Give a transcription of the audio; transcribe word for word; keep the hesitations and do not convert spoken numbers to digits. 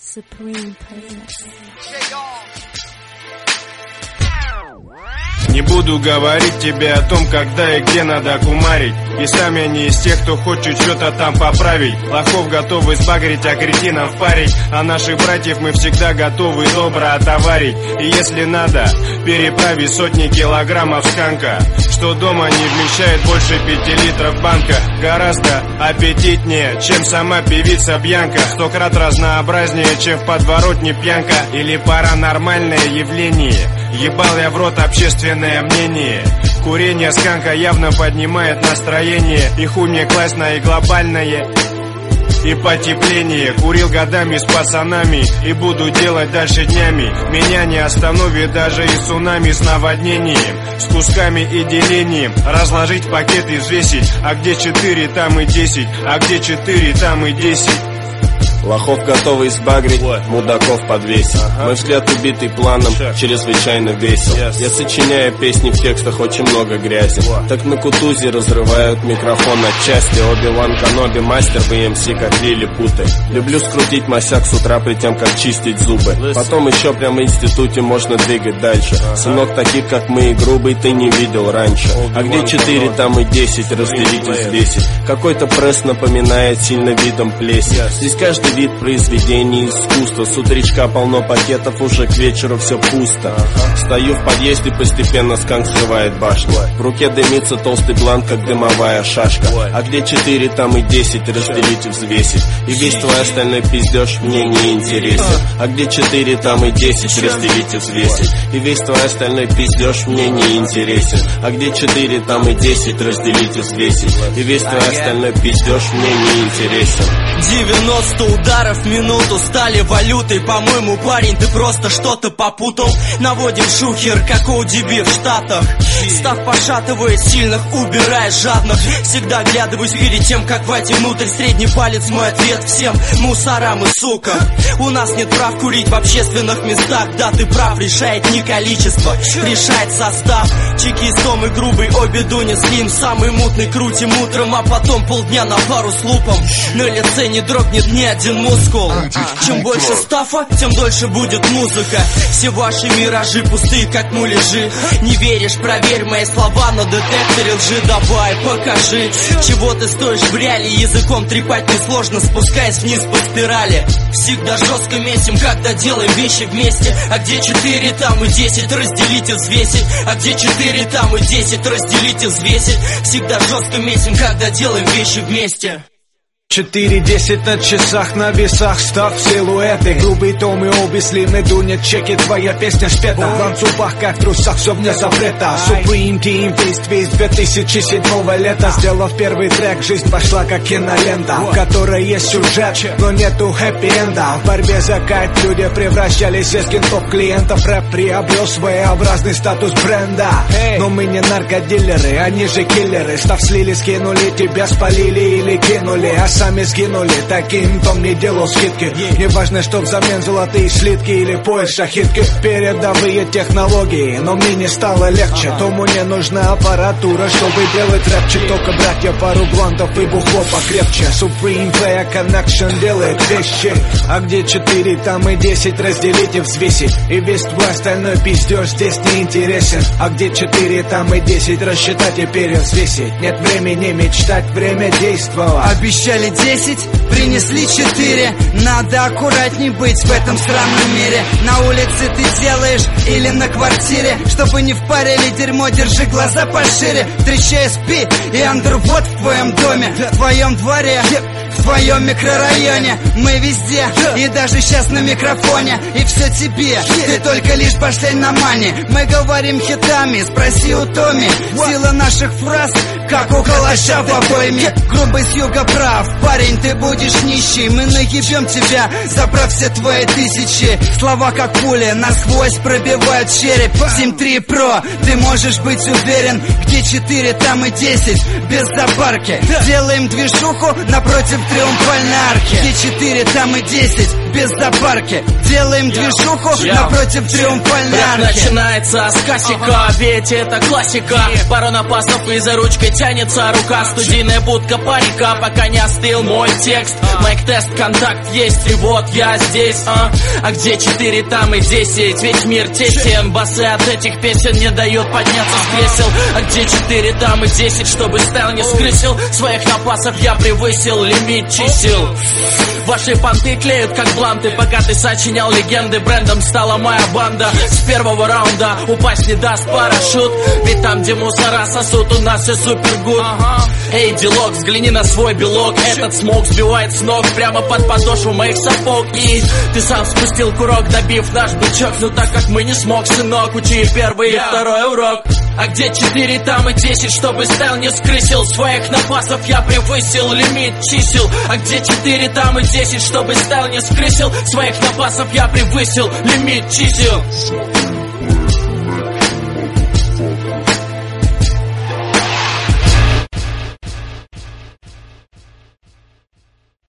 Supreme presence. Не буду говорить тебе о том, когда и где надо кумарить. И сам я не из тех, кто хочет что-то там поправить. Лохов готовы сбагрить, а кретинов парить. А наших братьев мы всегда готовы добро отоварить. И если надо, переправить сотни килограммов сканка, что дома не вмещает больше пяти литров банка. Гораздо аппетитнее, чем сама певица Бьянка. Сто крат разнообразнее, чем в подворотне пьянка или паранормальное явление. Ебал я в рот общественное мнение. Курение сканка явно поднимает настроение. И хуй мне классное и глобальное, и потепление. Курил годами с пацанами и буду делать дальше днями. Меня не остановит даже и цунами с наводнением, с кусками и делением. Разложить пакет и взвесить. А где четыре, там и десять. А где четыре, там и десять. Лохов готовы избагрить, мудаков подвесить. Мой взгляд убитый планом, чрезвычайно весел. Я сочиняю песни, в текстах очень много грязи. Так на Кутузе разрывают микрофон от части. Оби-Ван Каноби, мастер би эм си, как лилипуты. Люблю скрутить масяк с утра, при тем как чистить зубы. Потом еще прямо в институте можно двигать дальше. Сынок, таких как мы и грубый ты не видел раньше. А где четыре, там и десять, разделить и взвесить. Какой-то пресс напоминает сильно видом плесень. Здесь каждый вид произведений искусства. С утречка полно пакетов, уже к вечеру все пусто. Стою в подъезде, постепенно сканк срывает башню. В руке дымится толстый бланк, как дымовая шашка. А где четыре, там и десять, разделить и взвесить. И весь твой остальной пиздеж мне не интересен. А где четыре, там и десять, разделить и взвесить. И весь твой остальной пиздеж мне не интересен. А где четыре, там и десять, разделить и взвесить. И весь твой остальной пиздеж мне не интересен. девяносто ударов в минуту стали валютой. По-моему, парень, ты просто что-то попутал. Наводим шухер, как о ди би в Штатах. Став пошатываясь, сильных убирая жадных. Всегда оглядываюсь перед тем, как войти внутрь. Средний палец мой ответ всем мусорам и сукам. У нас нет прав курить в общественных местах. Да, ты прав, решает не количество, решает состав. Чекистом и грубый обе дуни слим. Самый мутный крутим утром, а потом полдня на пару с лупом. На лице не дрогнет ни один мускул. Чем больше стафа, тем дольше будет музыка. Все ваши миражи пустые, как муляжи. Не веришь, проверь мои слова на детекторе лжи. Давай, покажи, чего ты стоишь в реале. Языком трепать несложно, спускаясь вниз по спирали. Всегда жестко месим, когда делаем вещи вместе. А где четыре, там и десять, разделить и взвесить. А где четыре, там и десять, разделить и взвесить. Всегда жестко месим, когда делаем вещи вместе. Четыре десять на часах, на весах, став силуэты. Грубый том и обе слины дунят, чеки, твоя песня шпета. В ланцюгах, как в трусах, все вне запрета. Supreme Team, фейс-твист две тысячи седьмого лета. Сделав первый трек, жизнь пошла как кинолента, в которой есть сюжет, но нету хэппи-энда. В борьбе за кайф люди превращались из кентов клиентов. Рэп приобрел своеобразный статус бренда. Но мы не наркодилеры, они же киллеры. Став слили, скинули, тебя спалили или кинули, а сами сгинули. Таким том не делал скидки. Не важно, что взамен золотые слитки или пояс шахидки. Передовые технологии, но мне не стало легче. Тому не нужна аппаратура, чтобы делать рэпчик. Только братья, пару блантов и бухло покрепче. Supreme Player Connection делает вещи. А где четыре, там и десять, разделить и взвесить. И весь твой остальной пиздеж здесь не интересен. А где четыре, там и десять, рассчитать и перевзвесить. Нет времени мечтать, время действовать. Обещали десять, принесли четыре. Надо аккуратней быть в этом странном мире. На улице ты делаешь или на квартире. Чтобы не впарили дерьмо, держи глаза пошире. Встречай спи и андервод в твоем доме, в твоем дворе, в твоем микрорайоне. Мы везде и даже сейчас на микрофоне. И все тебе, ты только лишь пошлянь на мане. Мы говорим хитами, спроси у Томи. Сила наших фраз, как у калаша в обойме. Грубый с юга прав, парень, ты будешь нищий. Мы наебем тебя, забрав все твои тысячи. Слова как пули, насквозь пробивают череп. семь три про, ты можешь быть уверен. Где четыре, там и десять, без запарки. Делаем движуху напротив триумфальной арке. Где четыре, там и десять, без запарки. Делаем движуху yeah. напротив триумфальной Рэп арки. начинается с кассика, ведь это классика. Пару напасов и за ручкой тянется рука. Студийная будка, паника, пока не остыл мой текст. Майк-тест, контакт есть, и вот я здесь. А, а где четыре, там и десять, ведь мир тесен. Басы от этих песен не дают подняться с кресел. А где четыре, там и десять, чтобы стайл не скрысил. Своих напасов я превысил лимит чисел. Ваши понты клеют как бланты, пока ты сочинял легенды. Брендом стала моя банда. С первого раунда упасть не даст парашют, ведь там, где мусора сосут, у нас все супергуд. Эй, делок, взгляни на свой белок. Этот смог сбивает с ног прямо под подошву моих сапог. И ты сам спустил курок, добив наш бычок. Ну так как мы не смог, сынок, учи первый и второй урок. А где четыре, там и десять, чтобы стайл не скрысил. Своих напасов я превысил лимит чисел. А где четыре, там и десять, чтобы стайл не скрысил. Своих напасов я превысил лимит чисел.